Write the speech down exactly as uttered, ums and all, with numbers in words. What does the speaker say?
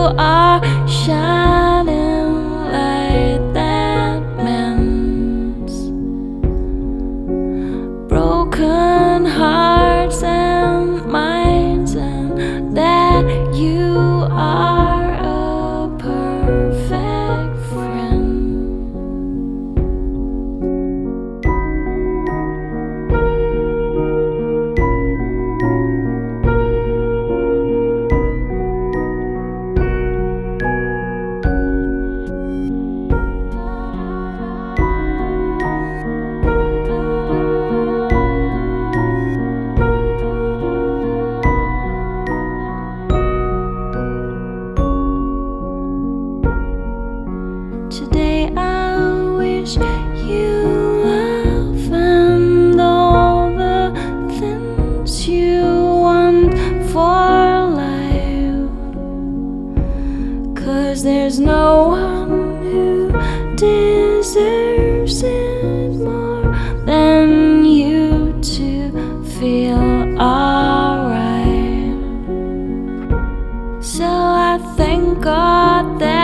are shining light that mends broken hearts and minds, and that you are a perfect friend. Today I wish you love and all the things you want for life, 'cause there's no one who deserves it more than you to feel alright. So I thank God that